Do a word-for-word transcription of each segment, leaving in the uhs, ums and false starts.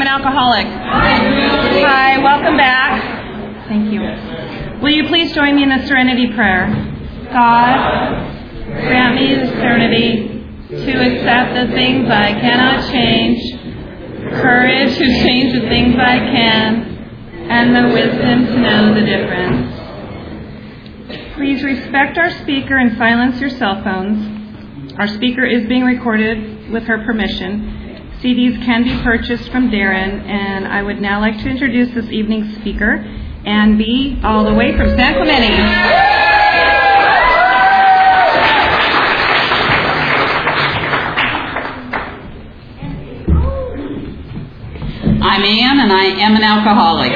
alcoholic? Hi, welcome back. Thank you. Will you please join me in the Serenity Prayer? God, grant me the serenity to accept the things I cannot change, courage to change the things I can, and the wisdom to know the difference. Please respect our speaker and silence your cell phones. Our speaker is being recorded with her permission. C Ds can be purchased from Darren, and I would now like to introduce this evening's speaker, Ann B., all the way from San Clemente. I'm Ann, and I am an alcoholic.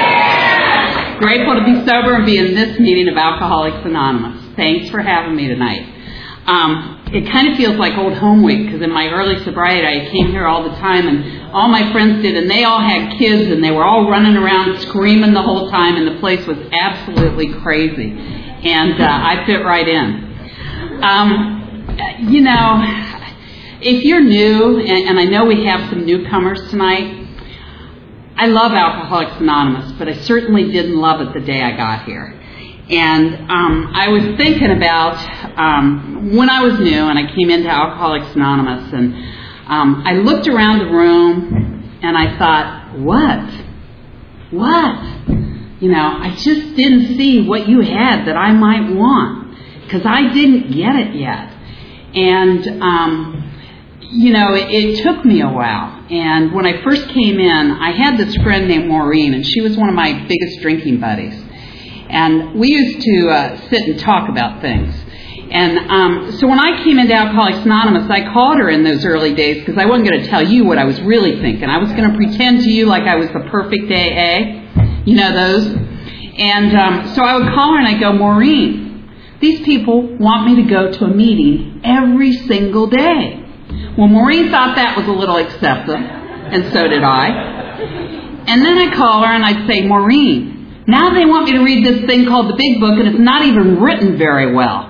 Grateful to be sober and be in this meeting of Alcoholics Anonymous. Thanks for having me tonight. Um, it kind of feels like old home week, because in my early sobriety I came here all the time, and all my friends did, and they all had kids, and they were all running around screaming the whole time, and the place was absolutely crazy. And uh, I fit right in. Um, you know, if you're new, and, and I know we have some newcomers tonight, I love Alcoholics Anonymous, but I certainly didn't love it the day I got here. And um, I was thinking about um, when I was new and I came into Alcoholics Anonymous, and um, I looked around the room and I thought, what? What? You know, I just didn't see what you had that I might want, because I didn't get it yet. And, um, you know, it, it took me a while. And when I first came in, I had this friend named Maureen, and she was one of my biggest drinking buddies. And we used to uh, sit and talk about things. And um, so when I came into Alcoholics Anonymous, I called her in those early days because I wasn't going to tell you what I was really thinking. I was going to pretend to you like I was the perfect A A. You know those? And um, so I would call her and I'd go, Maureen, these people want me to go to a meeting every single day. Well, Maureen thought that was a little excessive, and so did I. And then I'd call her and I'd say, Maureen, now they want me to read this thing called the Big Book, and it's not even written very well.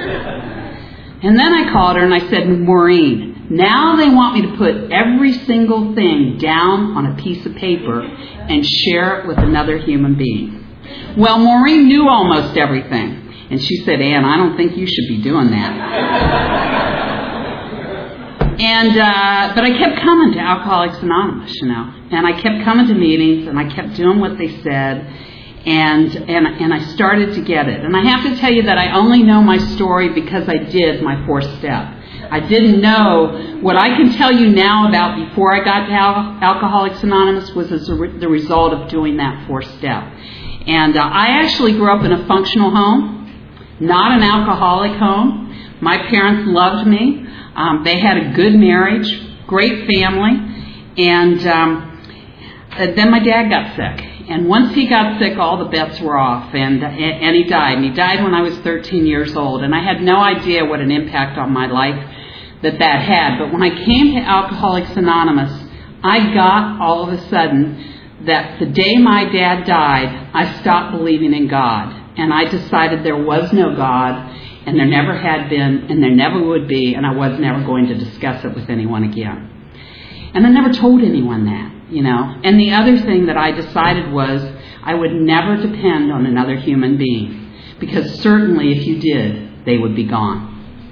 And then I called her and I said, Maureen, now they want me to put every single thing down on a piece of paper and share it with another human being. Well, Maureen knew almost everything. And she said, Ann, I don't think you should be doing that. And, uh, but I kept coming to Alcoholics Anonymous, you know, and I kept coming to meetings, and I kept doing what they said, and, and, and I started to get it. And I have to tell you that I only know my story because I did my fourth step. I didn't know what I can tell you now about before I got to Al- Alcoholics Anonymous was as a re- the result of doing that fourth step. And uh, I actually grew up in a functional home, not an alcoholic home. My parents loved me. Um, they had a good marriage, great family, and um, then my dad got sick. And once he got sick, all the bets were off, and and he died. And he died when I was thirteen years old, and I had no idea what an impact on my life that that had. But when I came to Alcoholics Anonymous, I got all of a sudden that the day my dad died, I stopped believing in God, and I decided there was no God, and there never had been, and there never would be, and I was never going to discuss it with anyone again. And I never told anyone that, you know. And the other thing that I decided was I would never depend on another human being, because certainly if you did, they would be gone.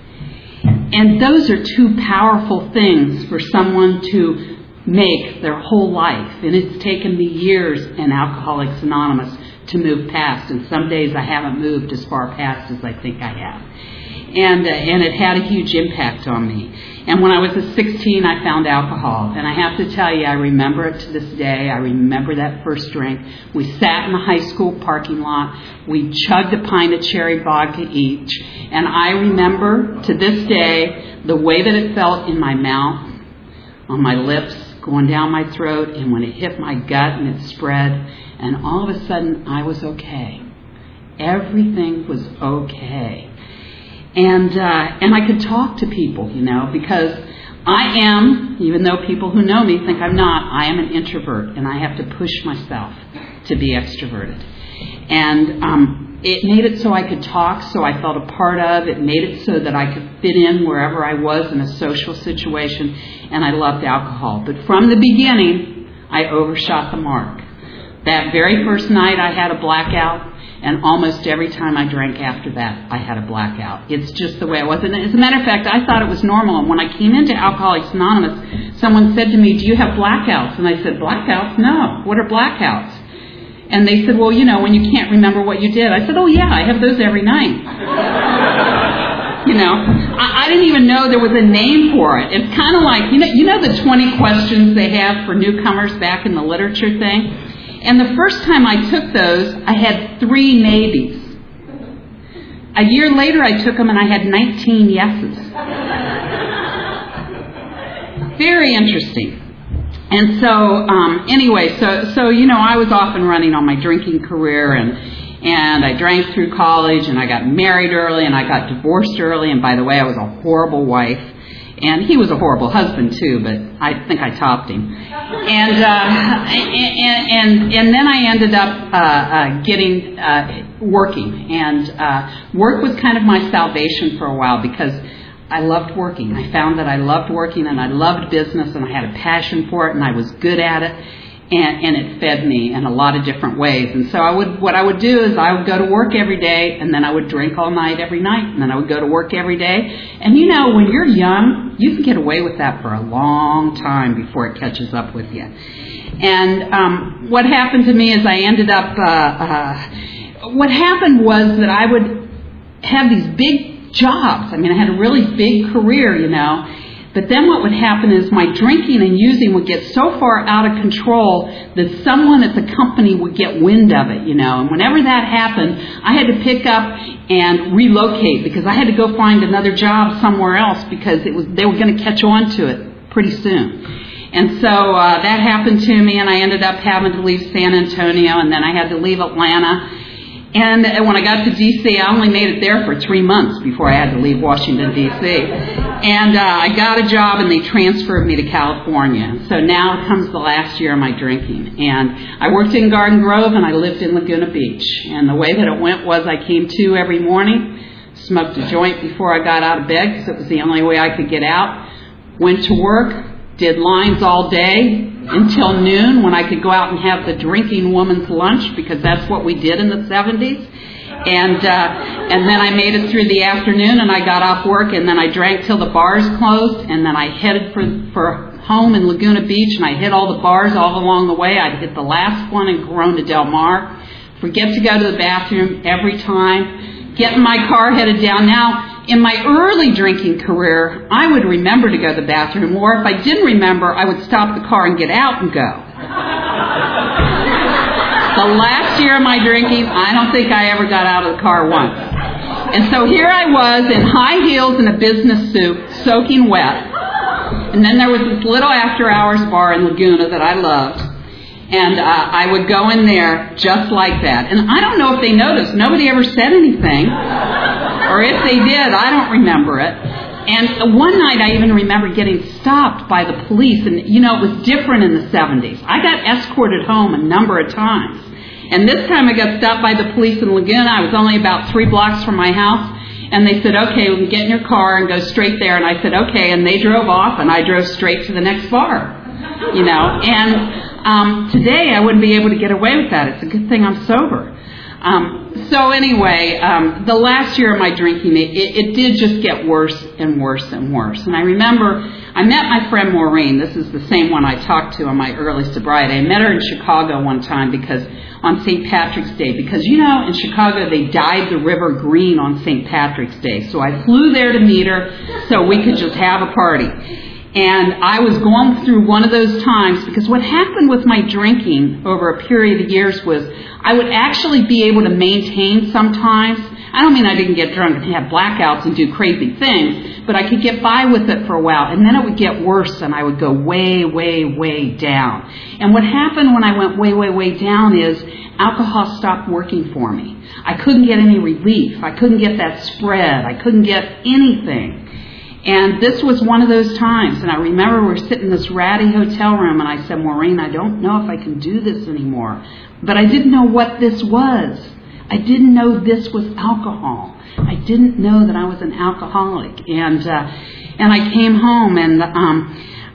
And those are two powerful things for someone to make their whole life. And it's taken me years in Alcoholics Anonymous to move past, and some days I haven't moved as far past as I think I have. And uh, and it had a huge impact on me. And when I was sixteen, I found alcohol. And I have to tell you, I remember it to this day. I remember that first drink. We sat in the high school parking lot. We chugged a pint of cherry vodka each. And I remember to this day the way that it felt in my mouth, on my lips, going down my throat, and when it hit my gut and it spread. And all of a sudden, I was okay. Everything was okay. And uh, and I could talk to people, you know, because I am, even though people who know me think I'm not, I am an introvert, and I have to push myself to be extroverted. And um, it made it so I could talk, so I felt a part of. It made it so that I could fit in wherever I was in a social situation, and I loved alcohol. But from the beginning, I overshot the mark. That very first night I had a blackout, and almost every time I drank after that, I had a blackout. It's just the way it was. And as a matter of fact, I thought it was normal. And when I came into Alcoholics Anonymous, someone said to me, do you have blackouts? And I said, blackouts? No. What are blackouts? And they said, well, you know, when you can't remember what you did. I said, oh, yeah, I have those every night. You know, I, I didn't even know there was a name for it. It's kind of like, you know, you know the twenty questions they have for newcomers back in the literature thing? And the first time I took those, I had three maybes. A year later, I took them and I had nineteen yeses. Very interesting. And so, um, anyway, so, so, you know, I was off and running on my drinking career, and And I drank through college, and I got married early, and I got divorced early. And by the way, I was a horrible wife. And he was a horrible husband, too, but I think I topped him. And uh, and, and and then I ended up uh, uh, getting, uh, working. And uh, work was kind of my salvation for a while because I loved working. I found that I loved working, and I loved business, and I had a passion for it, and I was good at it. And, and it fed me in a lot of different ways. And so I would, what I would do is I would go to work every day, and then I would drink all night every night, and then I would go to work every day. And you know, when you're young, you can get away with that for a long time before it catches up with you. And um, what happened to me is I ended up, uh, uh, what happened was that I would have these big jobs. I mean, I had a really big career, you know. But then what would happen is my drinking and using would get so far out of control that someone at the company would get wind of it, you know. And whenever that happened, I had to pick up and relocate because I had to go find another job somewhere else because it was they were going to catch on to it pretty soon. And so uh, that happened to me, and I ended up having to leave San Antonio, and then I had to leave Atlanta. And when I got to D C, I only made it there for three months before I had to leave Washington, D C. And uh, I got a job, and they transferred me to California. So now comes the last year of my drinking. And I worked in Garden Grove, and I lived in Laguna Beach. And the way that it went was I came to every morning, smoked a joint before I got out of bed because it was the only way I could get out, went to work, did lines all day until noon when I could go out and have the drinking woman's lunch because that's what we did in the seventies. And uh, and then I made it through the afternoon, and I got off work, and then I drank till the bars closed, and then I headed for for home in Laguna Beach, and I hit all the bars all along the way. I'd hit the last one in Corona Del Mar. Forget to go to the bathroom every time. Get in my car, headed down. Now, in my early drinking career, I would remember to go to the bathroom, or if I didn't remember, I would stop the car and get out and go. The last year of my drinking, I don't think I ever got out of the car once. And so here I was in high heels and a business suit, soaking wet. And then there was this little after-hours bar in Laguna that I loved. And uh, I would go in there just like that. And I don't know if they noticed. Nobody ever said anything. Or if they did, I don't remember it. And one night I even remember getting stopped by the police. And, you know, it was different in the seventies. I got escorted home a number of times. And this time I got stopped by the police in Laguna. I was only about three blocks from my house. And they said, okay, we can get in your car and go straight there. And I said, okay. And they drove off, and I drove straight to the next bar. You know, and um, today I wouldn't be able to get away with that. It's a good thing I'm sober. Um, so anyway, um, the last year of my drinking, it, it, it did just get worse and worse and worse. And I remember I met my friend Maureen. This is the same one I talked to on my early sobriety. I met her in Chicago one time because on Saint Patrick's Day, because, you know, in Chicago they dyed the river green on Saint Patrick's Day. So I flew there to meet her so we could just have a party. And I was going through one of those times because what happened with my drinking over a period of years was I would actually be able to maintain sometimes. I don't mean I didn't get drunk and have blackouts and do crazy things, but I could get by with it for a while. And then it would get worse, and I would go way, way, way down. And what happened when I went way, way, way down is alcohol stopped working for me. I couldn't get any relief. I couldn't get that spread. I couldn't get anything. And this was one of those times. And I remember we were sitting in this ratty hotel room, and I said, Maureen, I don't know if I can do this anymore. But I didn't know what this was. I didn't know this was alcohol. I didn't know that I was an alcoholic. And uh, and I came home, and um,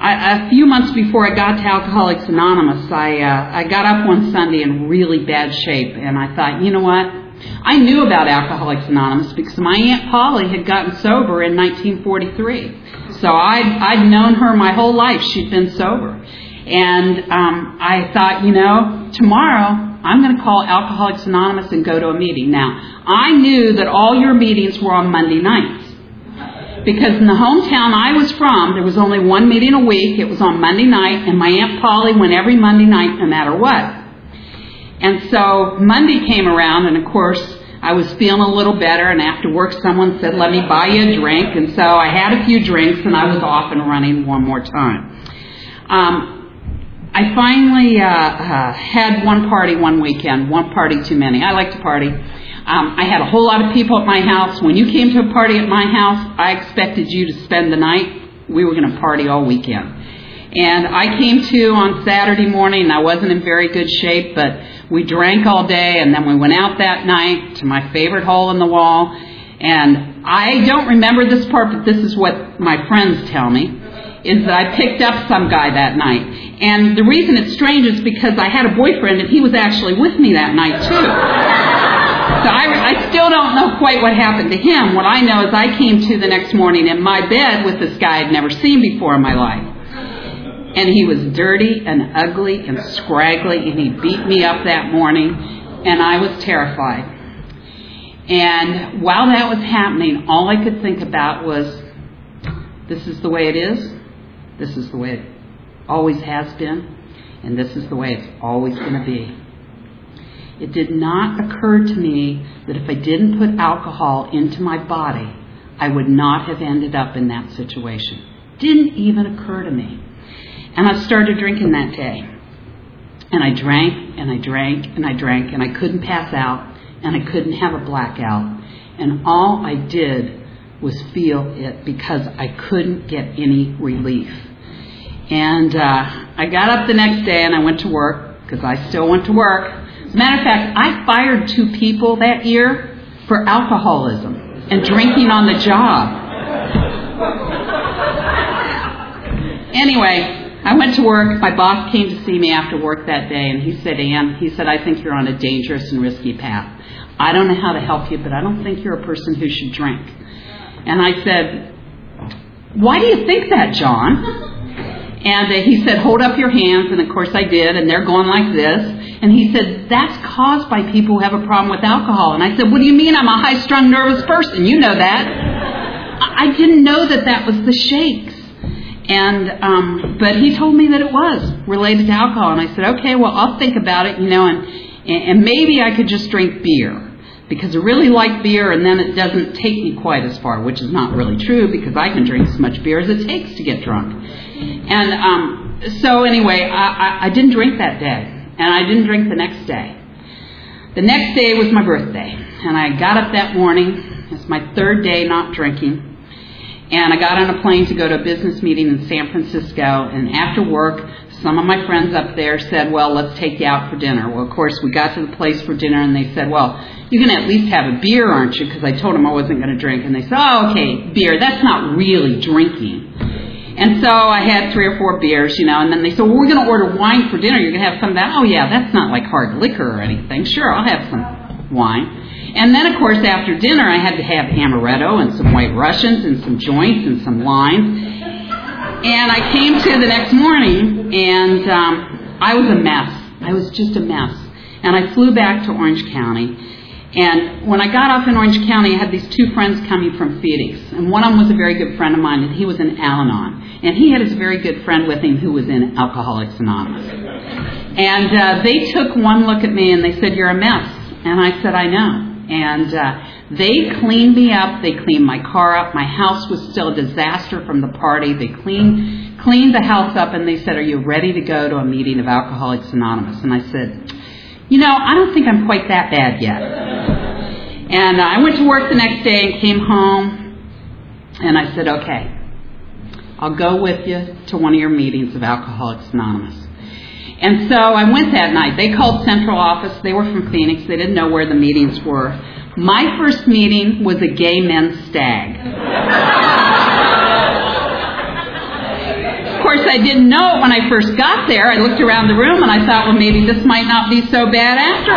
I, a few months before I got to Alcoholics Anonymous, I uh, I got up one Sunday in really bad shape, and I thought, you know what? I knew about Alcoholics Anonymous because my Aunt Polly had gotten sober in nineteen forty-three. So I'd, I'd known her my whole life. She'd been sober. And um, I thought, you know, tomorrow I'm going to call Alcoholics Anonymous and go to a meeting. Now, I knew that all your meetings were on Monday nights. Because in the hometown I was from, there was only one meeting a week. It was on Monday night, and my Aunt Polly went every Monday night no matter what. And so Monday came around, and of course, I was feeling a little better, and after work someone said, let me buy you a drink. And so I had a few drinks, and I was off and running one more time. Um, I finally uh, uh, had one party one weekend, one party too many. I like to party. Um, I had a whole lot of people at my house. When you came to a party at my house, I expected you to spend the night. We were going to party all weekend. And I came to on Saturday morning, and I wasn't in very good shape, but we drank all day, and then we went out that night to my favorite hole in the wall. And I don't remember this part, but this is what my friends tell me, is that I picked up some guy that night. And the reason it's strange is because I had a boyfriend, and he was actually with me that night, too. So I, I still don't know quite what happened to him. What I know is I came to the next morning in my bed with this guy I'd never seen before in my life. And he was dirty and ugly and scraggly, and he beat me up that morning, and I was terrified. And while that was happening, all I could think about was, this is the way it is, this is the way it always has been, and this is the way it's always going to be. It did not occur to me that if I didn't put alcohol into my body, I would not have ended up in that situation. Didn't even occur to me. And I started drinking that day. And I drank, and I drank, and I drank, and I couldn't pass out, and I couldn't have a blackout. And all I did was feel it because I couldn't get any relief. And uh, I got up the next day, and I went to work, because I still went to work. As a matter of fact, I fired two people that year for alcoholism and drinking on the job. Anyway, I went to work. My boss came to see me after work that day, and he said, Ann, he said, I think you're on a dangerous and risky path. I don't know how to help you, but I don't think you're a person who should drink. And I said, why do you think that, John? And uh, he said, hold up your hands. And, of course, I did, and they're going like this. And he said, that's caused by people who have a problem with alcohol. And I said, what do you mean? I'm a high-strung, nervous person. You know that. I didn't know that that was the shakes. And um, but he told me that it was related to alcohol. And I said, okay, well, I'll think about it, you know, and, and maybe I could just drink beer. Because I really like beer, and then it doesn't take me quite as far, which is not really true, because I can drink as much beer as it takes to get drunk. And um, so anyway, I, I, I didn't drink that day. And I didn't drink the next day. The next day was my birthday. And I got up that morning. It's my third day not drinking. And I got on a plane to go to a business meeting in San Francisco. And after work, some of my friends up there said, well, let's take you out for dinner. Well, of course, we got to the place for dinner, and they said, well, you're going to at least have a beer, aren't you? Because I told them I wasn't going to drink. And they said, oh, okay, beer. That's not really drinking. And so I had three or four beers, you know, and then they said, well, we're going to order wine for dinner. You're going to have some of that. Oh, yeah, that's not like hard liquor or anything. Sure, I'll have some wine. And then, of course, after dinner, I had to have amaretto and some White Russians and some joints and some limes. And I came to the next morning, and um, I was a mess. I was just a mess. And I flew back to Orange County. And when I got off in Orange County, I had these two friends coming from Phoenix. And one of them was a very good friend of mine, and he was in Al-Anon. And he had his very good friend with him who was in Alcoholics Anonymous. And uh, they took one look at me, and they said, you're a mess. And I said, I know. And uh, they cleaned me up. They cleaned my car up. My house was still a disaster from the party. They cleaned, cleaned the house up, and they said, are you ready to go to a meeting of Alcoholics Anonymous? And I said, you know, I don't think I'm quite that bad yet. And uh, I went to work the next day and came home, and I said, okay, I'll go with you to one of your meetings of Alcoholics Anonymous. And so I went that night. They called central office. They were from Phoenix. They didn't know where the meetings were. My first meeting was a gay men's stag. Of course, I didn't know it when I first got there. I looked around the room and I thought, well, maybe this might not be so bad after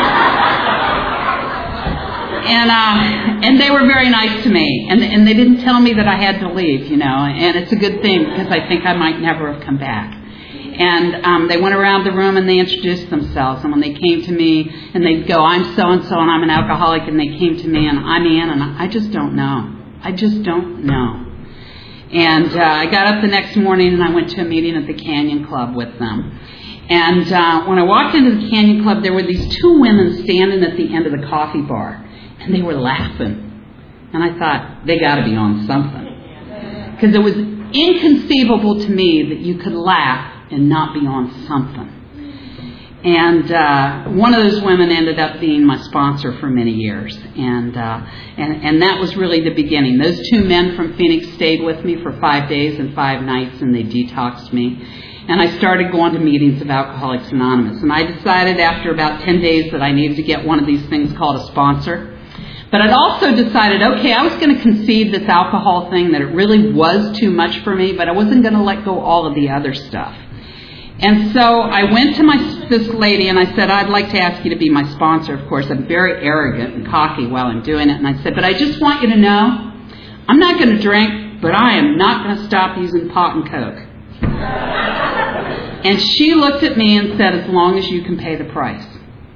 all. And uh, and they were very nice to me. And, and they didn't tell me that I had to leave, you know. And it's a good thing because I think I might never have come back. And um, they went around the room and they introduced themselves. And when they came to me and they'd go, I'm so-and-so and I'm an alcoholic. And they came to me and I'm Ann and I just don't know. I just don't know. And uh, I got up the next morning and I went to a meeting at the Canyon Club with them. And uh, when I walked into the Canyon Club, there were these two women standing at the end of the coffee bar. And they were laughing. And I thought, they got to be on something. Because it was inconceivable to me that you could laugh and not be on something. And uh, one of those women ended up being my sponsor for many years. And, uh, and and that was really the beginning. Those two men from Phoenix stayed with me for five days and five nights, and they detoxed me. And I started going to meetings of Alcoholics Anonymous. And I decided after about ten days that I needed to get one of these things called a sponsor. But I'd also decided, okay, I was going to concede this alcohol thing, that it really was too much for me, but I wasn't going to let go all of the other stuff. And so I went to my this lady and I said, I'd like to ask you to be my sponsor. Of course, I'm very arrogant and cocky while I'm doing it. And I said, but I just want you to know, I'm not going to drink, but I am not going to stop using pot and Coke. And she looked at me and said, as long as you can pay the price.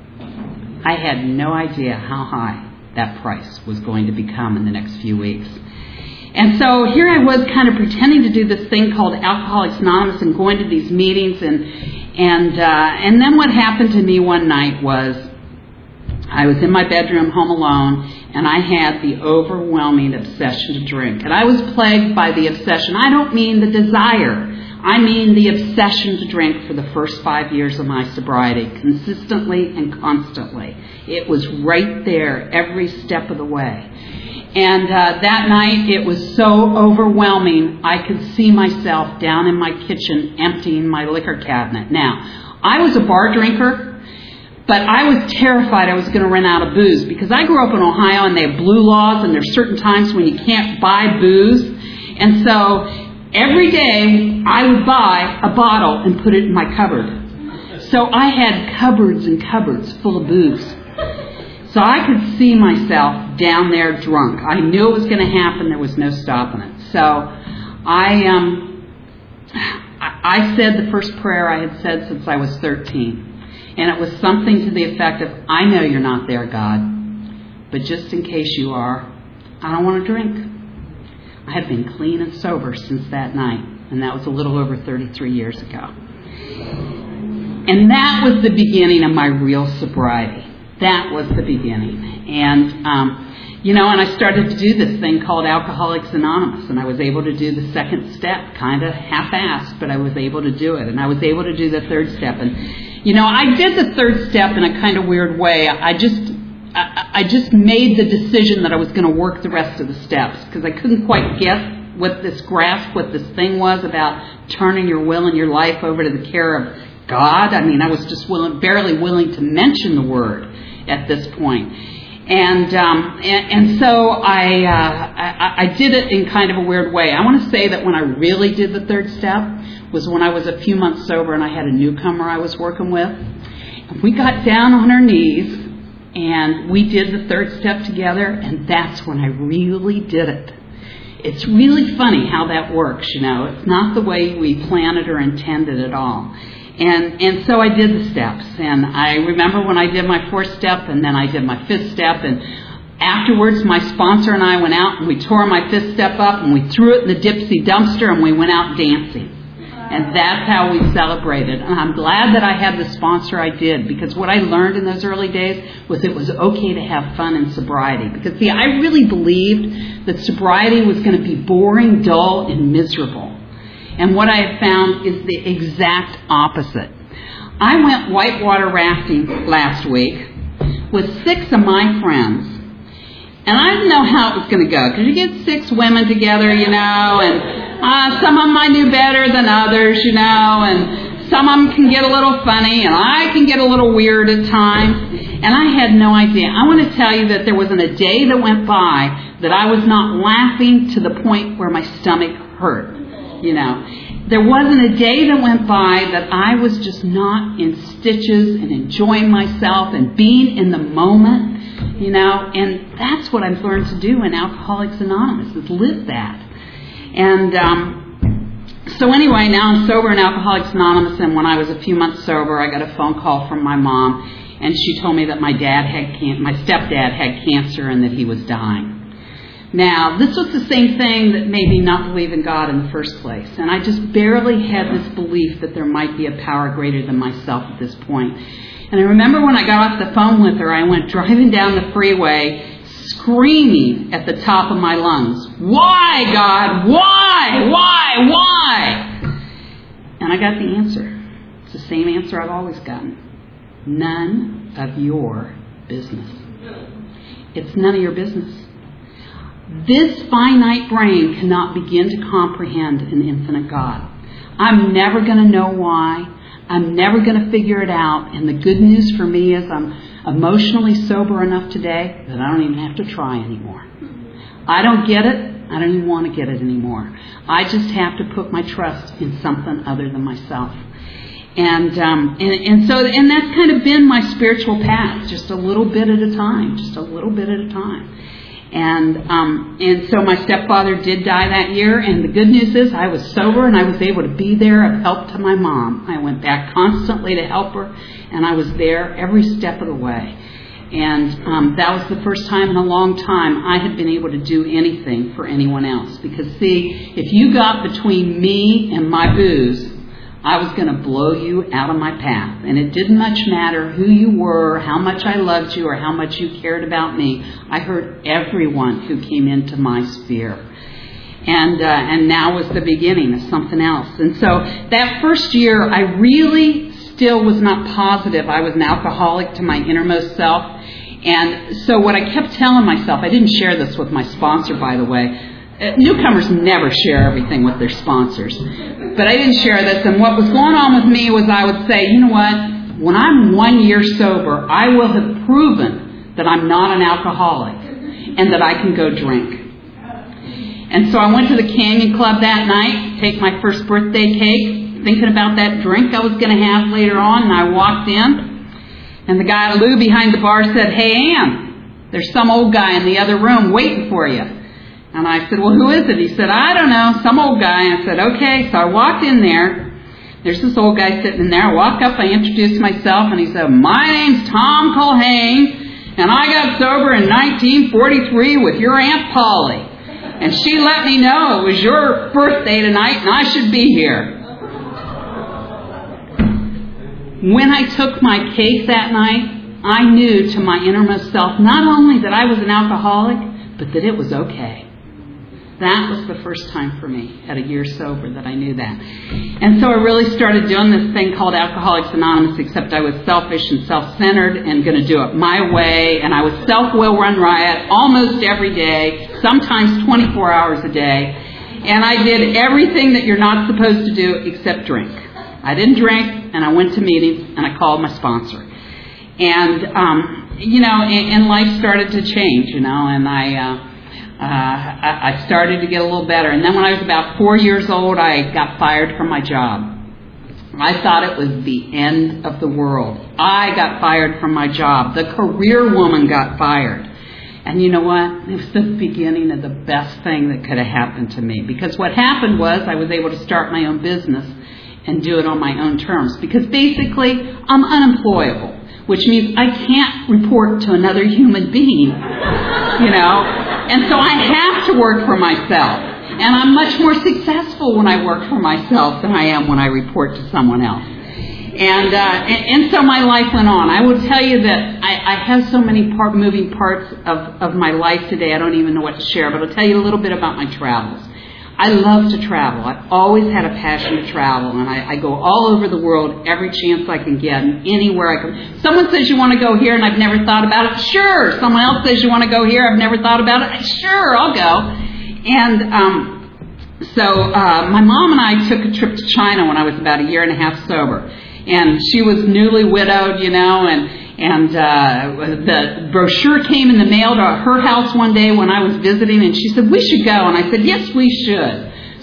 I had no idea how high that price was going to become in the next few weeks. And so here I was kind of pretending to do this thing called Alcoholics Anonymous and going to these meetings. And and uh, and then what happened to me one night was I was in my bedroom home alone and I had the overwhelming obsession to drink. And I was plagued by the obsession. I don't mean the desire. I mean the obsession to drink for the first five years of my sobriety, consistently and constantly. It was right there every step of the way. And uh, that night, it was so overwhelming, I could see myself down in my kitchen emptying my liquor cabinet. Now, I was a bar drinker, but I was terrified I was going to run out of booze because I grew up in Ohio and they have blue laws and there's certain times when you can't buy booze. And so every day, I would buy a bottle and put it in my cupboard. So I had cupboards and cupboards full of booze. So I could see myself down there drunk. I knew it was going to happen. There was no stopping it. So I um, I said the first prayer I had said since I was thirteen. And it was something to the effect of, I know you're not there, God. But just in case you are, I don't want to drink. I had been clean and sober since that night. And that was a little over thirty-three years ago. And that was the beginning of my real sobriety. That was the beginning. And, um, you know, and I started to do this thing called Alcoholics Anonymous. And I was able to do the second step, kind of half-assed, but I was able to do it. And I was able to do the third step. And, you know, I did the third step in a kind of weird way. I just, I, I just made the decision that I was going to work the rest of the steps because I couldn't quite get what this grasp, what this thing was about turning your will and your life over to the care of God. I mean, I was just willing, barely willing to mention the word at this point. And um, and, and so I, uh, I I did it in kind of a weird way. I want to say that when I really did the third step was when I was a few months sober and I had a newcomer I was working with. And we got down on our knees and we did the third step together, and that's when I really did it. It's really funny how that works, you know. It's not the way we planned it or intended at all. And and so I did the steps. And I remember when I did my fourth step and then I did my fifth step. And afterwards, my sponsor and I went out and we tore my fifth step up and we threw it in the Dipsy dumpster and we went out dancing. And that's how we celebrated. And I'm glad that I had the sponsor I did, because what I learned in those early days was it was okay to have fun in sobriety. Because, see, I really believed that sobriety was going to be boring, dull, and miserable. And what I have found is the exact opposite. I went whitewater rafting last week with six of my friends. And I didn't know how it was going to go, because you get six women together, you know, and uh, some of them I knew better than others, you know, and some of them can get a little funny, and I can get a little weird at times. And I had no idea. I want to tell you that there wasn't a day that went by that I was not laughing to the point where my stomach hurt, you know. there wasn't a day that went by that I was just not in stitches and enjoying myself and being in the moment, you know. And that's what I've learned to do in Alcoholics Anonymous, is live that. And um, so anyway, now I'm sober in Alcoholics Anonymous, and when I was a few months sober, I got a phone call from my mom, and she told me that my dad had can- my stepdad had cancer and that he was dying. Now, this was the same thing that made me not believe in God in the first place. And I just barely had this belief that there might be a power greater than myself at this point. And I remember when I got off the phone with her, I went driving down the freeway screaming at the top of my lungs, "Why, God? Why? Why? Why?" And I got the answer. It's the same answer I've always gotten. None of your business. It's none of your business. This finite brain cannot begin to comprehend an infinite God. I'm never going to know why. I'm never going to figure it out. And the good news for me is I'm emotionally sober enough today that I don't even have to try anymore. I don't get it. I don't even want to get it anymore. I just have to put my trust in something other than myself. And, um, and and so and that's kind of been my spiritual path, just a little bit at a time, just a little bit at a time. And um, and so my stepfather did die that year, and the good news is I was sober and I was able to be there of help to my mom. I went back constantly to help her, and I was there every step of the way. And um, that was the first time in a long time I had been able to do anything for anyone else. Because see, if you got between me and my booze, I was going to blow you out of my path. And it didn't much matter who you were, how much I loved you, or how much you cared about me. I hurt everyone who came into my sphere. And uh, and now was the beginning of something else. And so that first year, I really still was not positive I was an alcoholic to my innermost self. And so what I kept telling myself, I didn't share this with my sponsor, by the way. Uh, newcomers never share everything with their sponsors. But I didn't share this, and what was going on with me was I would say, you know what, when I'm one year sober, I will have proven that I'm not an alcoholic and that I can go drink. And so I went to the Canyon Club that night to take my first birthday cake, thinking about that drink I was going to have later on, and I walked in, and the guy, Lou, behind the bar said, "Hey, Ann, there's some old guy in the other room waiting for you." And I said, "Well, who is it?" He said, "I don't know, some old guy." And I said, "Okay." So I walked in there. There's this old guy sitting in there. I walk up, I introduced myself, and he said, "My name's Tom Culhane, and I got sober in nineteen forty-three with your Aunt Polly. And she let me know it was your birthday tonight, and I should be here." When I took my cake that night, I knew to my innermost self not only that I was an alcoholic, but that it was okay. That was the first time for me at a year sober that I knew that. And so I really started doing this thing called Alcoholics Anonymous, except I was selfish and self-centered and going to do it my way. And I was self-will run riot almost every day, sometimes twenty-four hours a day. And I did everything that you're not supposed to do except drink. I didn't drink, and I went to meetings, and I called my sponsor. And, um, you know, and, and life started to change, you know, and I... Uh, Uh, I, I started to get a little better. And then when I was about four years old, I got fired from my job. I thought it was the end of the world. I got fired from my job. The career woman got fired. And you know what? It was the beginning of the best thing that could have happened to me. Because what happened was I was able to start my own business and do it on my own terms. Because basically, I'm unemployable, which means I can't report to another human being, you know. And so I have to work for myself. And I'm much more successful when I work for myself than I am when I report to someone else. And uh, and, and so my life went on. I will tell you that I, I have so many part, moving parts of, of my life today, I don't even know what to share. But I'll tell you a little bit about my travels. I love to travel. I've always had a passion to travel, and I, I go all over the world every chance I can get, and anywhere I can. Someone says you want to go here, and I've never thought about it. Sure. Someone else says you want to go here, I've never thought about it. Sure, I'll go. And um, so uh, my mom and I took a trip to China when I was about a year and a half sober, and she was newly widowed, you know, and. And uh, the brochure came in the mail to her house one day when I was visiting, and she said, "We should go." And I said, "Yes, we should."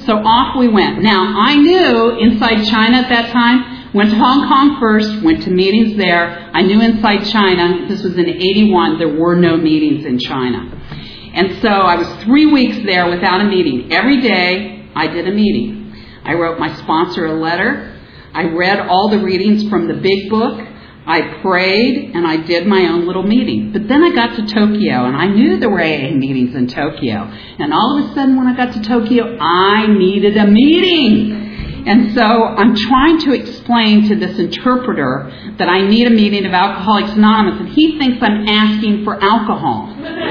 So off we went. Now, I knew Inside China at that time. Went to Hong Kong first, went to meetings there. I knew Inside China. This was in eighty-one. There were no meetings in China. And so I was three weeks there without a meeting. Every day I did a meeting. I wrote my sponsor a letter. I read all the readings from the big book. I prayed, and I did my own little meeting. But then I got to Tokyo, and I knew there were A A meetings in Tokyo. And all of a sudden, when I got to Tokyo, I needed a meeting. And so I'm trying to explain to this interpreter that I need a meeting of Alcoholics Anonymous, and he thinks I'm asking for alcohol.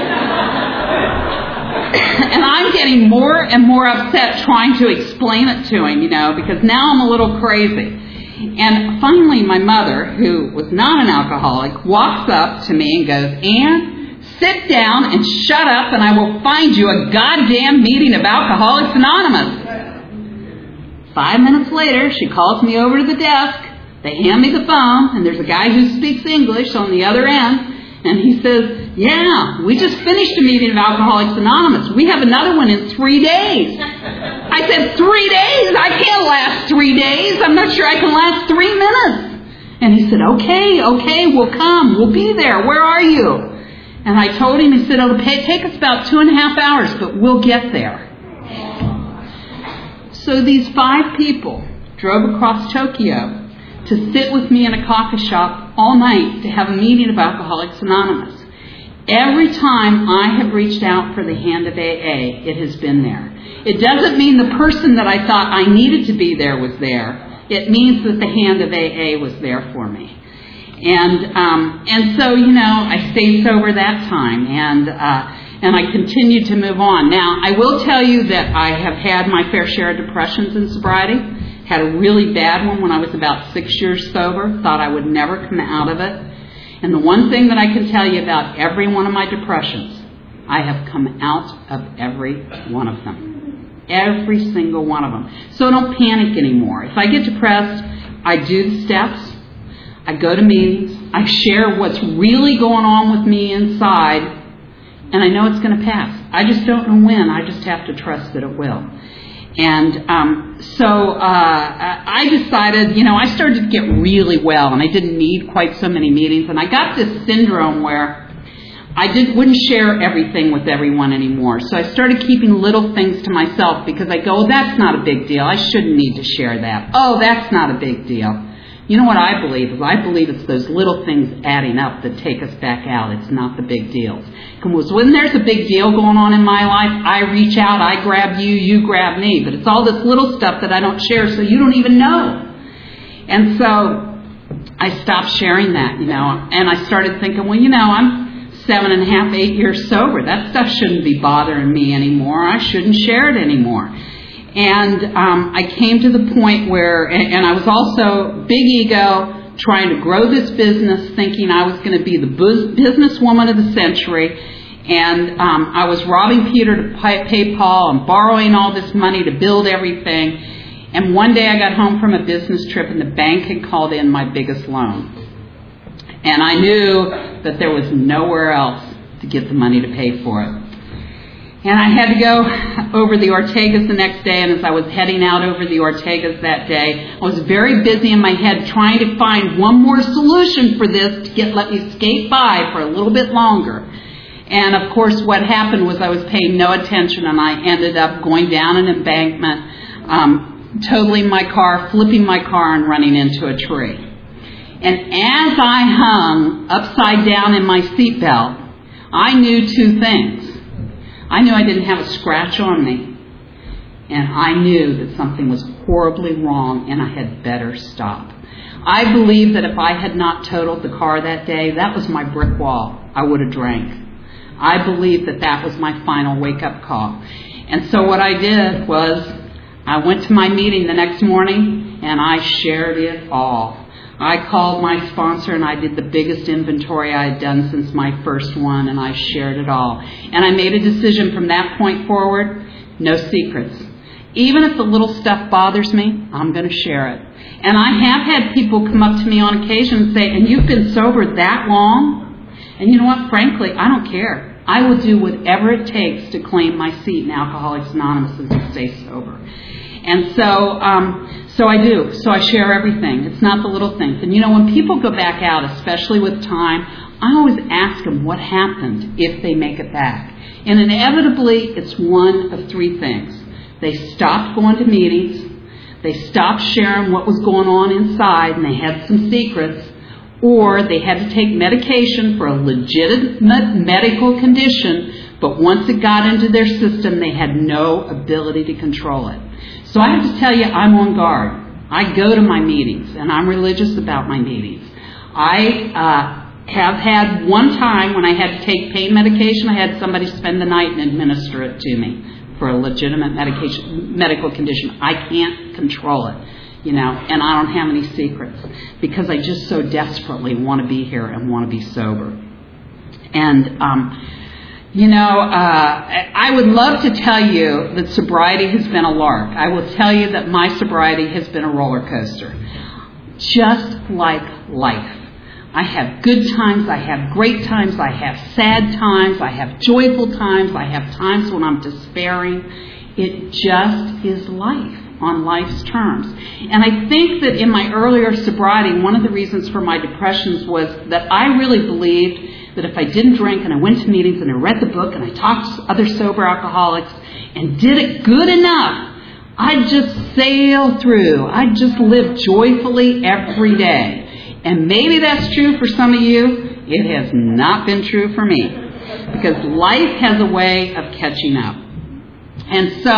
And I'm getting more and more upset trying to explain it to him, you know, because now I'm a little crazy. And finally, my mother, who was not an alcoholic, walks up to me and goes, "Ann, sit down and shut up, and I will find you a goddamn meeting of Alcoholics Anonymous." Five minutes later, she calls me over to the desk. They hand me the phone, and there's a guy who speaks English on the other end. And he says, "Yeah, we just finished a meeting of Alcoholics Anonymous. We have another one in three days. I said, "Three days? I can't last three days. I'm not sure I can last three minutes. And he said, "Okay, okay, we'll come. We'll be there. Where are you?" And I told him, he said, "It'll take us about two and a half hours, but we'll get there." So these five people drove across Tokyo to sit with me in a coffee shop all night to have a meeting of Alcoholics Anonymous. Every time I have reached out for the hand of A A, it has been there. It doesn't mean the person that I thought I needed to be there was there. It means that the hand of A A was there for me. And um, and so, you know, I stayed sober that time, and uh, and I continued to move on. Now, I will tell you that I have had my fair share of depressions in sobriety. Had a really bad one when I was about six years sober. Thought I would never come out of it. And the one thing that I can tell you about every one of my depressions, I have come out of every one of them. Every single one of them. So don't panic anymore. If I get depressed, I do the steps. I go to meetings. I share what's really going on with me inside. And I know it's going to pass. I just don't know when. I just have to trust that it will. And um, so uh, I decided, you know, I started to get really well, and I didn't need quite so many meetings. And I got this syndrome where I did, wouldn't share everything with everyone anymore. So I started keeping little things to myself because I go, "Oh, that's not a big deal. I shouldn't need to share that. Oh, that's not a big deal." You know what I believe is I believe it's those little things adding up that take us back out. It's not the big deals. Because when there's a big deal going on in my life, I reach out, I grab you, you grab me. But it's all this little stuff that I don't share, so you don't even know. And so I stopped sharing that, you know, and I started thinking, well, you know, I'm seven and a half, eight years sober. That stuff shouldn't be bothering me anymore. I shouldn't share it anymore. And um, I came to the point where, and, and I was also big ego, trying to grow this business, thinking I was going to be the bus- businesswoman of the century. And um, I was robbing Peter to pay, pay Paul and borrowing all this money to build everything. And one day I got home from a business trip, and the bank had called in my biggest loan. And I knew that there was nowhere else to get the money to pay for it. And I had to go over the Ortegas the next day, and as I was heading out over the Ortegas that day, I was very busy in my head trying to find one more solution for this to get let me skate by for a little bit longer. And of course what happened was I was paying no attention, and I ended up going down an embankment, um, totaling my car, flipping my car, and running into a tree. And as I hung upside down in my seatbelt, I knew two things. I knew I didn't have a scratch on me, and I knew that something was horribly wrong, and I had better stop. I believe that if I had not totaled the car that day, that was my brick wall. I would have drank. I believe that that was my final wake-up call. And so what I did was I went to my meeting the next morning, and I shared it all. I called my sponsor, and I did the biggest inventory I had done since my first one, and I shared it all. And I made a decision from that point forward, no secrets. Even if the little stuff bothers me, I'm going to share it. And I have had people come up to me on occasion and say, "And you've been sober that long?" And you know what? Frankly, I don't care. I will do whatever it takes to claim my seat in Alcoholics Anonymous and to stay sober. And so, um, so I do. So I share everything. It's not the little things. And you know, when people go back out, especially with time, I always ask them what happened if they make it back. And inevitably, it's one of three things. They stopped going to meetings. They stopped sharing what was going on inside, and they had some secrets. Or they had to take medication for a legitimate medical condition, but once it got into their system, they had no ability to control it. So I have to tell you, I'm on guard. I go to my meetings, and I'm religious about my meetings. I uh, have had one time when I had to take pain medication, I had somebody spend the night and administer it to me for a legitimate medication, medical condition. I can't control it, you know, and I don't have any secrets because I just so desperately want to be here and want to be sober. And, um, you know, uh, I would love to tell you that sobriety has been a lark. I will tell you that my sobriety has been a roller coaster, just like life. I have good times, I have great times, I have sad times, I have joyful times, I have times when I'm despairing. It just is life on life's terms. And I think that in my earlier sobriety, one of the reasons for my depressions was that I really believed that if I didn't drink and I went to meetings and I read the book and I talked to other sober alcoholics and did it good enough, I'd just sail through. I'd just live joyfully every day. And maybe that's true for some of you. It has not been true for me, because life has a way of catching up. And so,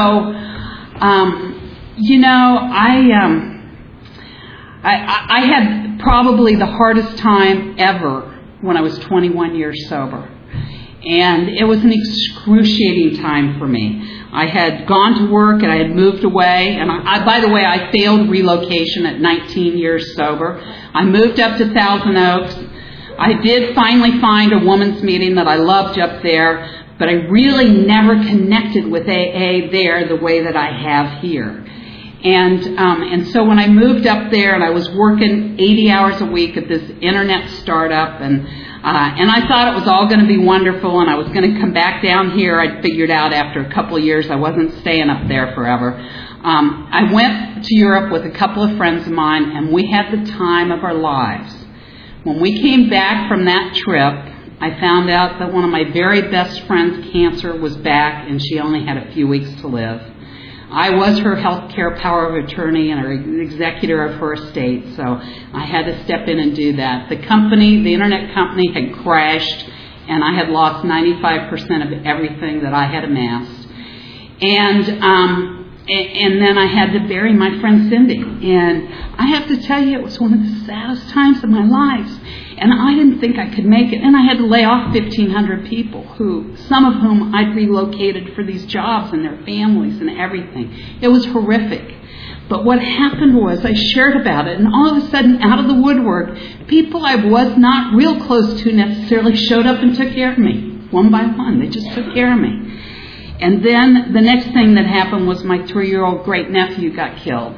um, you know, I, um, I, I had probably the hardest time ever when I was twenty-one years sober. And it was an excruciating time for me. I had gone to work and I had moved away. And I, I, by the way, I failed relocation at nineteen years sober. I moved up to Thousand Oaks. I did finally find a woman's meeting that I loved up there, but I really never connected with A A there the way that I have here. And um, and so when I moved up there and I was working eighty hours a week at this internet startup, and uh, and I thought it was all going to be wonderful, and I was going to come back down here. I figured out after a couple of years I wasn't staying up there forever. Um, I went to Europe with a couple of friends of mine, and we had the time of our lives. When we came back from that trip, I found out that one of my very best friends' cancer was back, and she only had a few weeks to live. I was her health care power of attorney and her executor of her estate, so I had to step in and do that. The company, the internet company, had crashed, and I had lost ninety-five percent of everything that I had amassed. And um, and then I had to bury my friend Cindy. And I have to tell you, it was one of the saddest times of my life. And I didn't think I could make it. And I had to lay off fifteen hundred people, who, some of whom I'd relocated for these jobs and their families and everything. It was horrific. But what happened was I shared about it, and all of a sudden, out of the woodwork, people I was not real close to necessarily showed up and took care of me. One by one, they just took care of me. And then the next thing that happened was my three-year-old great-nephew got killed.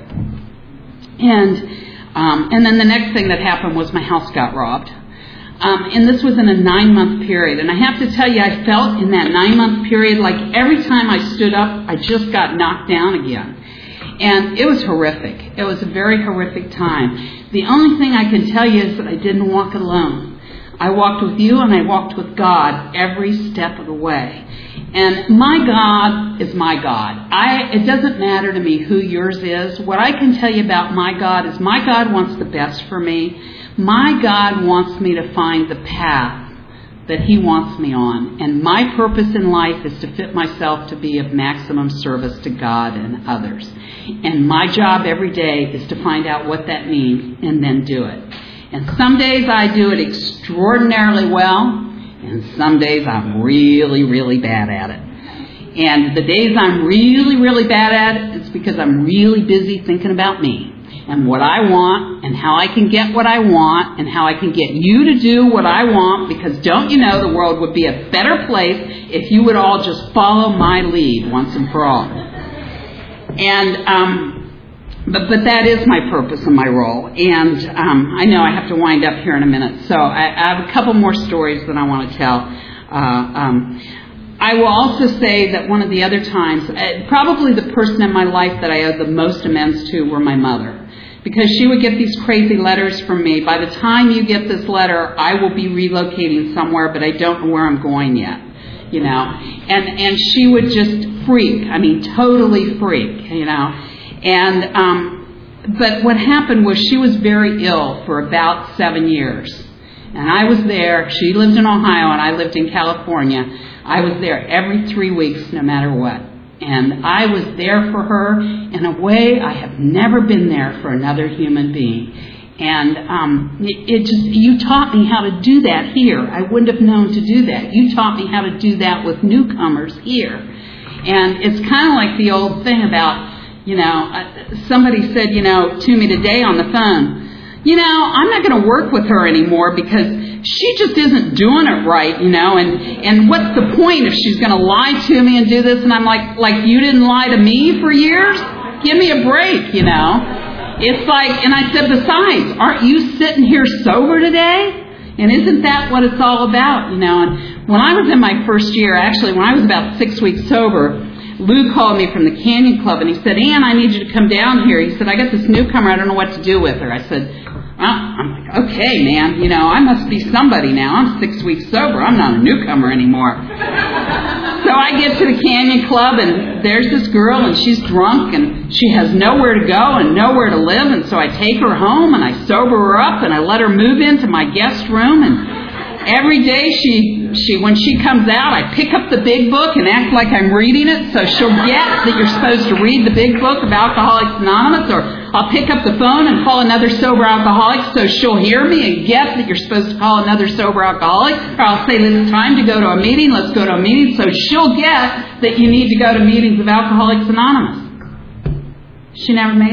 And Um, and then the next thing that happened was my house got robbed. Um, and this was in a nine-month period. And I have to tell you, I felt in that nine-month period like every time I stood up, I just got knocked down again. And it was horrific. It was a very horrific time. The only thing I can tell you is that I didn't walk alone. I walked with you and I walked with God every step of the way. And my God is my God. I, it doesn't matter to me who yours is. What I can tell you about my God is my God wants the best for me. My God wants me to find the path that He wants me on. And my purpose in life is to fit myself to be of maximum service to God and others. And my job every day is to find out what that means and then do it. And some days I do it extraordinarily well. And some days I'm really, really bad at it. And the days I'm really, really bad at it, it's because I'm really busy thinking about me and what I want and how I can get what I want and how I can get you to do what I want, because don't you know the world would be a better place if you would all just follow my lead once and for all. And um But, but that is my purpose and my role. And um, I know I have to wind up here in a minute. So I, I have a couple more stories that I want to tell. Uh, um, I will also say that one of the other times, uh, probably the person in my life that I owe the most amends to were my mother. Because she would get these crazy letters from me. By the time you get this letter, I will be relocating somewhere, but I don't know where I'm going yet. You know, and and she would just freak. I mean, totally freak. You know, and um, but what happened was she was very ill for about seven years, and I was there. She lived in Ohio, and I lived in California. I was there every three weeks, no matter what. And I was there for her in a way I have never been there for another human being. And um, it, it just, you taught me how to do that here. I wouldn't have known to do that. You taught me how to do that with newcomers here. And it's kind of like the old thing about, you know, uh, somebody said, you know, to me today on the phone, you know, I'm not going to work with her anymore because she just isn't doing it right, you know, and, and what's the point if she's going to lie to me and do this? And I'm like, like, you didn't lie to me for years? Give me a break, you know. It's like, and I said, besides, aren't you sitting here sober today? And isn't that what it's all about, you know? And when I was in my first year, actually, when I was about six weeks sober, Lou called me from the Canyon Club, and he said, Ann, I need you to come down here. He said, I got this newcomer. I don't know what to do with her. I said, well, I'm like, okay, man, you know, I must be somebody now. I'm six weeks sober. I'm not a newcomer anymore. So I get to the Canyon Club, and there's this girl, and she's drunk, and she has nowhere to go and nowhere to live. And so I take her home, and I sober her up, and I let her move into my guest room. And every day she, she, when she comes out, I pick up the big book and act like I'm reading it, so she'll get that you're supposed to read the big book of Alcoholics Anonymous, or I'll pick up the phone and call another sober alcoholic so she'll hear me and get that you're supposed to call another sober alcoholic. Or I'll say, it's time to go to a meeting. Let's go to a meeting. So she'll get that you need to go to meetings of Alcoholics Anonymous. She never made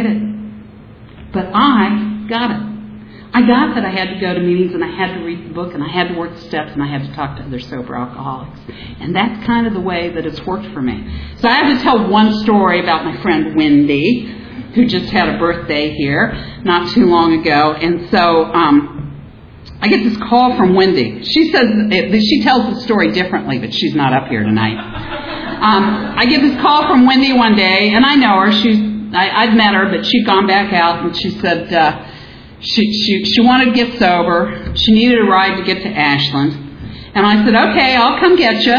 it. But I got it. I got that I had to go to meetings and I had to read the book and I had to work the steps and I had to talk to other sober alcoholics. And that's kind of the way that it's worked for me. So I have to tell one story about my friend Wendy, who just had a birthday here not too long ago. And so um, I get this call from Wendy. She says she tells the story differently, but she's not up here tonight. Um, I get this call from Wendy one day, and I know her. She's I, I've met her, but she'd gone back out, and she said uh, she, she she wanted to get sober. She needed a ride to get to Ashland. And I said, okay, I'll come get you.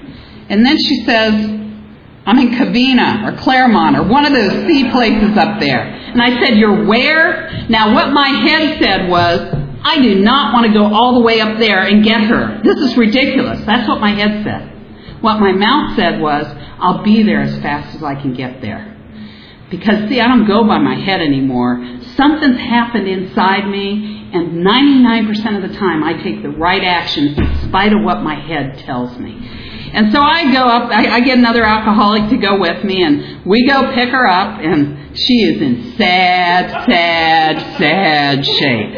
And then she says, I'm in Covina or Claremont or one of those sea places up there. And I said, you're where? Now, what my head said was, I do not want to go all the way up there and get her. This is ridiculous. That's what my head said. What my mouth said was, I'll be there as fast as I can get there. Because, see, I don't go by my head anymore. Something's happened inside me, and ninety-nine percent of the time I take the right action in spite of what my head tells me. And so I go up, I, I get another alcoholic to go with me, and we go pick her up, and she is in sad, sad, sad shape.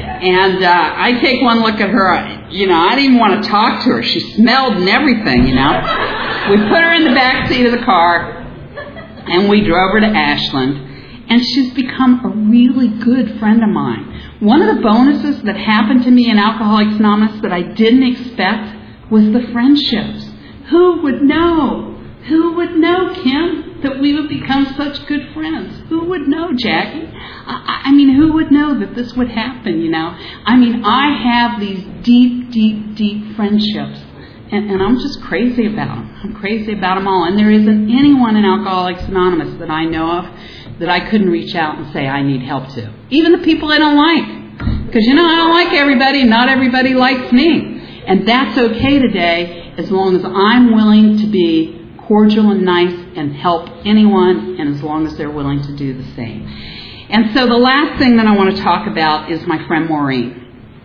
And uh, I take one look at her, you know, I didn't even want to talk to her. She smelled and everything, you know. We put her in the back seat of the car, and we drove her to Ashland. And she's become a really good friend of mine. One of the bonuses that happened to me in Alcoholics Anonymous that I didn't expect was the friendships. Who would know? Who would know, Kim, that we would become such good friends? Who would know, Jackie? I, I mean, who would know that this would happen, you know? I mean, I have these deep, deep, deep friendships. And, and I'm just crazy about them. I'm crazy about them all. And there isn't anyone in Alcoholics Anonymous that I know of that I couldn't reach out and say I need help to. Even the people I don't like. Because, you know, I don't like everybody. Not everybody likes me. And that's okay today as long as I'm willing to be cordial and nice and help anyone, and as long as they're willing to do the same. And so the last thing that I want to talk about is my friend Maureen.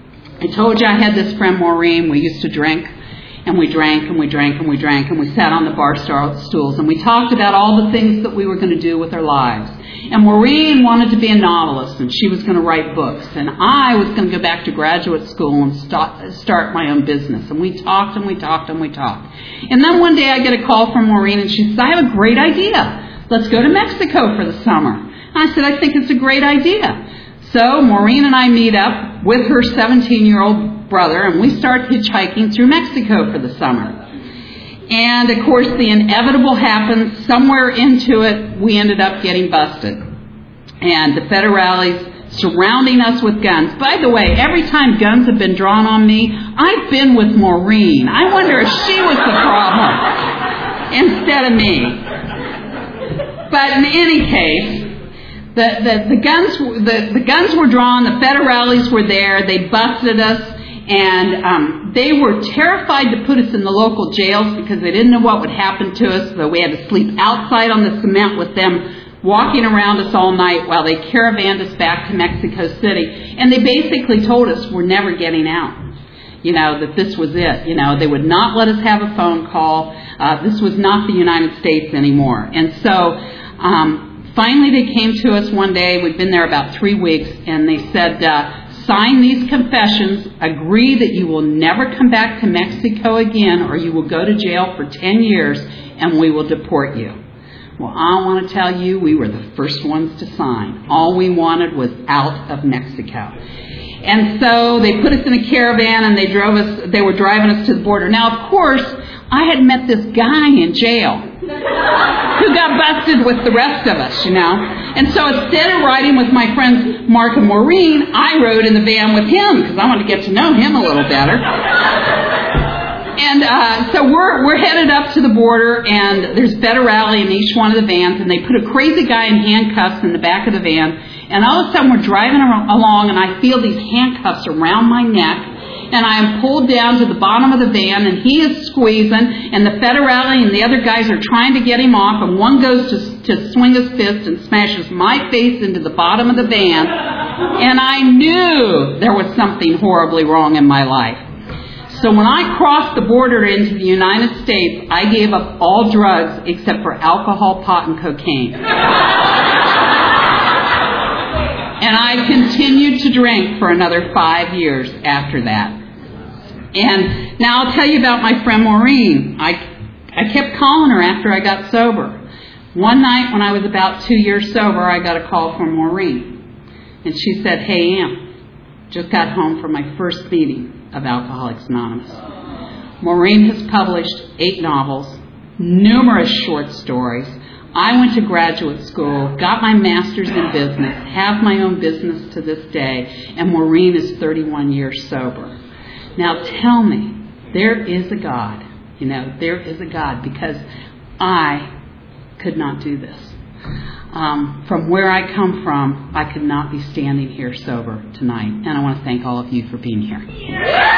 I told you I had this friend Maureen. We used to drink. And we drank and we drank and we drank and we sat on the bar stools and we talked about all the things that we were going to do with our lives. And Maureen wanted to be a novelist and she was going to write books. And I was going to go back to graduate school and start, start my own business. And we talked and we talked and we talked. And then one day I get a call from Maureen and she says, I have a great idea. Let's go to Mexico for the summer. And I said, I think it's a great idea. So Maureen and I meet up with her seventeen-year-old brother, and we start hitchhiking through Mexico for the summer. And, of course, the inevitable happens. Somewhere into it, we ended up getting busted. And the federales surrounding us with guns. By the way, every time guns have been drawn on me, I've been with Maureen. I wonder if she was the problem instead of me. But in any case, the, the, the guns the, the guns were drawn, the federales were there, they busted us, and um, they were terrified to put us in the local jails because they didn't know what would happen to us, so we had to sleep outside on the cement with them walking around us all night while they caravanned us back to Mexico City. And they basically told us we're never getting out. You know, that this was it. You know, they would not let us have a phone call. Uh, this was not the United States anymore. And so um, finally they came to us one day. We'd been there about three weeks. And they said, uh, sign these confessions. Agree that you will never come back to Mexico again, or you will go to jail for ten years and we will deport you. Well, I want to tell you, we were the first ones to sign. All we wanted was out of Mexico. And so they put us in a caravan and they drove us, they were driving us to the border. Now, of course, I had met this guy in jail who got busted with the rest of us, you know. And so instead of riding with my friends Mark and Maureen, I rode in the van with him because I wanted to get to know him a little better. And uh, so we're we're headed up to the border, and there's federale in each one of the vans, and they put a crazy guy in handcuffs in the back of the van. And all of a sudden we're driving along, and I feel these handcuffs around my neck, and I am pulled down to the bottom of the van, and he is squeezing, and the federale and the other guys are trying to get him off, and one goes to, to swing his fist and smashes my face into the bottom of the van, and I knew there was something horribly wrong in my life. So when I crossed the border into the United States, I gave up all drugs except for alcohol, pot, and cocaine. And I continued to drink for another five years after that. And now I'll tell you about my friend Maureen. I, I kept calling her after I got sober. One night when I was about two years sober, I got a call from Maureen. And she said, "Hey, Ann, just got home from my first meeting of Alcoholics Anonymous. Maureen has published eight novels, numerous short stories. I went to graduate school, got my master's in business, have my own business to this day, and Maureen is thirty-one years sober." Now tell me, there is a God. You know, there is a God, because I could not do this. Um, from where I come from, I could not be standing here sober tonight. And I want to thank all of you for being here.